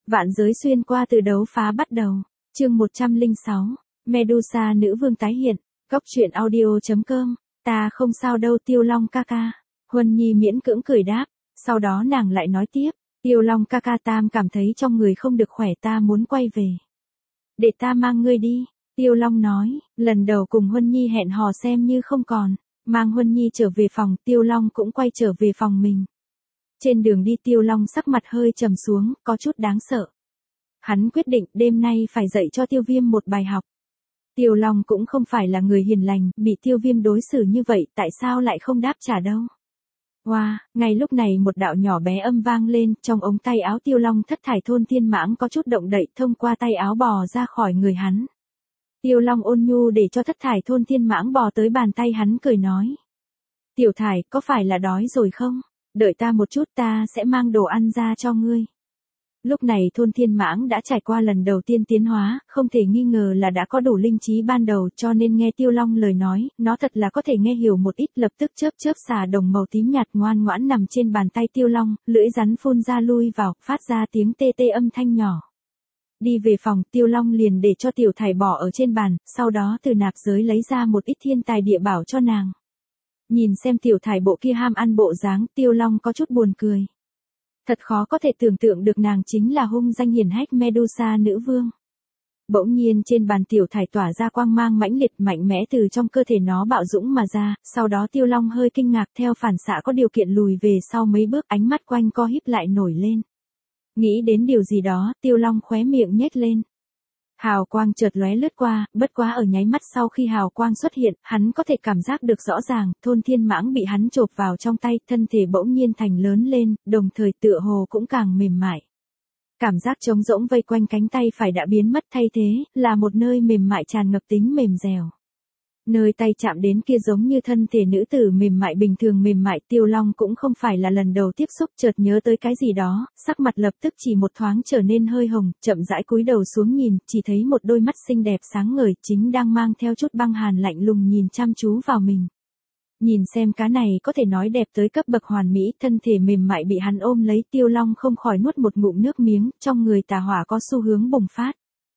Vạn giới xuyên qua từ đấu phá bắt đầu. Chương 106. Medusa nữ vương tái hiện. Góc truyện audio.com. Ta không sao đâu Tiêu Long ca ca. Huân Nhi miễn cưỡng cười đáp. Sau đó nàng lại nói tiếp. Tiêu Long ca ca, tam cảm thấy trong người không được khỏe, ta muốn quay về. Để ta mang ngươi đi. Tiêu Long nói. Lần đầu cùng Huân Nhi hẹn hò xem như không còn. Mang Huân Nhi trở về phòng, Tiêu Long cũng quay trở về phòng mình. Trên đường đi Tiêu Long sắc mặt hơi trầm xuống, có chút đáng sợ. Hắn quyết định đêm nay phải dạy cho Tiêu Viêm một bài học. Tiêu Long cũng không phải là người hiền lành, bị Tiêu Viêm đối xử như vậy tại sao lại không đáp trả đâu. Wow, ngay lúc này một đạo nhỏ bé âm vang lên, trong ống tay áo Tiêu Long thất thải thôn thiên mãng có chút động đậy thông qua tay áo bò ra khỏi người hắn. Tiêu Long ôn nhu để cho thất thải thôn thiên mãng bò tới bàn tay hắn cười nói. Tiểu thải, có phải là đói rồi không? Đợi ta một chút, ta sẽ mang đồ ăn ra cho ngươi. Lúc này thôn thiên mãng đã trải qua lần đầu tiên tiến hóa, không thể nghi ngờ là đã có đủ linh trí ban đầu, cho nên nghe Tiêu Long lời nói, nó thật là có thể nghe hiểu một ít, lập tức chớp chớp xà đồng màu tím nhạt ngoan ngoãn nằm trên bàn tay Tiêu Long, lưỡi rắn phun ra lui vào, phát ra tiếng tê tê âm thanh nhỏ. Đi về phòng, Tiêu Long liền để cho tiểu thải bỏ ở trên bàn, sau đó từ nạp giới lấy ra một ít thiên tài địa bảo cho nàng. Nhìn xem tiểu thải bộ kia ham ăn bộ dáng, Tiêu Long có chút buồn cười. Thật khó có thể tưởng tượng được nàng chính là hung danh hiển hách Medusa nữ vương. Bỗng nhiên trên bàn tiểu thải tỏa ra quang mang mãnh liệt mạnh mẽ từ trong cơ thể nó bạo dũng mà ra, sau đó Tiêu Long hơi kinh ngạc theo phản xạ có điều kiện lùi về sau mấy bước, ánh mắt quanh co híp lại nổi lên. Nghĩ đến điều gì đó, Tiêu Long khóe miệng nhếch lên. Hào quang chợt lóe lướt qua, bất quá ở nháy mắt sau khi hào quang xuất hiện, hắn có thể cảm giác được rõ ràng, thôn thiên mãng bị hắn chộp vào trong tay, thân thể bỗng nhiên thành lớn lên, đồng thời tựa hồ cũng càng mềm mại. Cảm giác trống rỗng vây quanh cánh tay phải đã biến mất, thay thế là một nơi mềm mại tràn ngập tính mềm dẻo. Nơi tay chạm đến kia giống như thân thể nữ tử mềm mại bình thường mềm mại, Tiêu Long cũng không phải là lần đầu tiếp xúc, chợt nhớ tới cái gì đó, sắc mặt lập tức chỉ một thoáng trở nên hơi hồng, chậm rãi cúi đầu xuống nhìn, chỉ thấy một đôi mắt xinh đẹp sáng ngời, chính đang mang theo chút băng hàn lạnh lùng nhìn chăm chú vào mình. Nhìn xem cá này có thể nói đẹp tới cấp bậc hoàn mỹ, thân thể mềm mại bị hắn ôm lấy, Tiêu Long không khỏi nuốt một ngụm nước miếng, trong người tà hỏa có xu hướng bùng phát.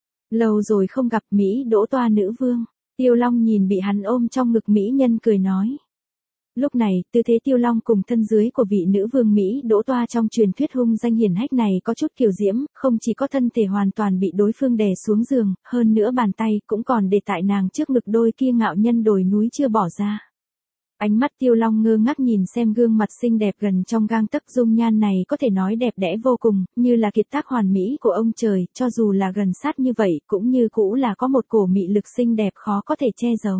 Lâu rồi không gặp Mỹ Đỗ Toa nữ vương. Tiêu Long nhìn bị hắn ôm trong ngực mỹ nhân cười nói. Lúc này, tư thế Tiêu Long cùng thân dưới của vị nữ vương Mỹ Đỗ Toa trong truyền thuyết hung danh hiển hách này có chút kiều diễm, không chỉ có thân thể hoàn toàn bị đối phương đè xuống giường, hơn nữa bàn tay cũng còn để tại nàng trước ngực đôi kia ngạo nhân đồi núi chưa bỏ ra. Ánh mắt Tiêu Long ngơ ngác nhìn xem gương mặt xinh đẹp gần trong gang tấc, dung nhan này có thể nói đẹp đẽ vô cùng, như là kiệt tác hoàn mỹ của ông trời, cho dù là gần sát như vậy, cũng như cũ là có một cổ mị lực xinh đẹp khó có thể che giấu.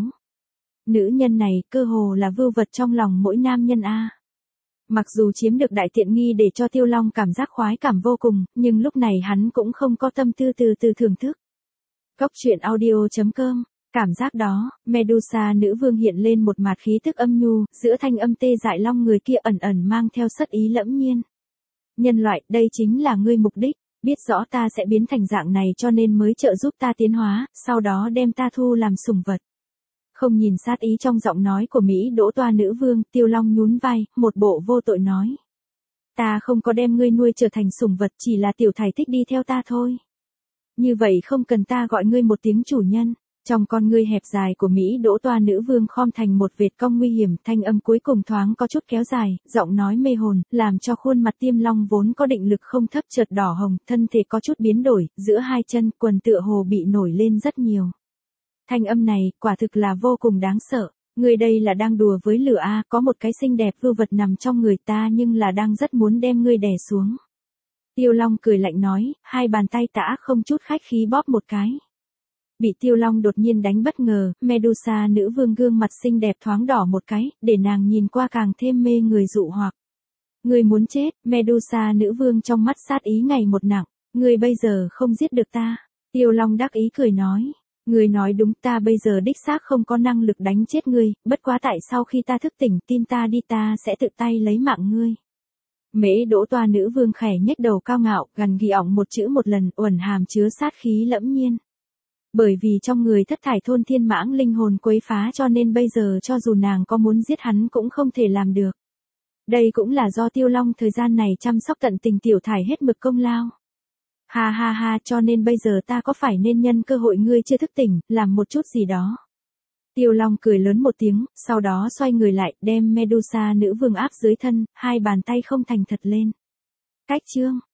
Nữ nhân này, cơ hồ là vưu vật trong lòng mỗi nam nhân a. Mặc dù chiếm được đại tiện nghi để cho Tiêu Long cảm giác khoái cảm vô cùng, nhưng lúc này hắn cũng không có tâm tư từ từ thưởng thức. Góc truyện audio.com. Cảm giác đó, Medusa nữ vương hiện lên một mạt khí tức âm nhu, giữa thanh âm tê dại long người kia ẩn ẩn mang theo sắc ý lẫm nhiên. Nhân loại, đây chính là ngươi mục đích, biết rõ ta sẽ biến thành dạng này cho nên mới trợ giúp ta tiến hóa, sau đó đem ta thu làm sủng vật. Không nhìn sát ý trong giọng nói của Mỹ Đỗ Toa nữ vương, Tiêu Long nhún vai, một bộ vô tội nói. Ta không có đem ngươi nuôi trở thành sủng vật, chỉ là tiểu thải thích đi theo ta thôi. Như vậy không cần ta gọi ngươi một tiếng chủ nhân. Trong con ngươi hẹp dài của Mỹ Đỗ Toa nữ vương khom thành một vệt cong nguy hiểm, thanh âm cuối cùng thoáng có chút kéo dài, giọng nói mê hồn, làm cho khuôn mặt Tiêm Long vốn có định lực không thấp chợt đỏ hồng, thân thể có chút biến đổi, giữa hai chân quần tựa hồ bị nổi lên rất nhiều. Thanh âm này, quả thực là vô cùng đáng sợ. Người đây là đang đùa với lửa a, có một cái xinh đẹp vưu vật nằm trong người ta nhưng là đang rất muốn đem ngươi đè xuống. Tiêu Long cười lạnh nói, hai bàn tay tả không chút khách khí bóp một cái. Bị Tiêu Long đột nhiên đánh bất ngờ, Medusa nữ vương gương mặt xinh đẹp thoáng đỏ một cái, để nàng nhìn qua càng thêm mê người dụ hoặc. Ngươi muốn chết, Medusa nữ vương trong mắt sát ý ngày một nặng, ngươi bây giờ không giết được ta. Tiêu Long đắc ý cười nói, ngươi nói đúng, ta bây giờ đích xác không có năng lực đánh chết ngươi, bất quá tại sau khi ta thức tỉnh tin ta đi ta sẽ tự tay lấy mạng ngươi. Mễ Đỗ Toa nữ vương khẽ nhếch đầu cao ngạo, gằn ghi ỏng một chữ một lần, uẩn hàm chứa sát khí lẫm nhiên. Bởi vì trong người thất thải thôn thiên mãng linh hồn quấy phá cho nên bây giờ cho dù nàng có muốn giết hắn cũng không thể làm được. Đây cũng là do Tiêu Long thời gian này chăm sóc tận tình tiểu thải hết mực công lao. Ha ha ha, cho nên bây giờ ta có phải nên nhân cơ hội ngươi chưa thức tỉnh, làm một chút gì đó. Tiêu Long cười lớn một tiếng, sau đó xoay người lại, đem Medusa nữ vương áp dưới thân, hai bàn tay không thành thật lên. Cách chương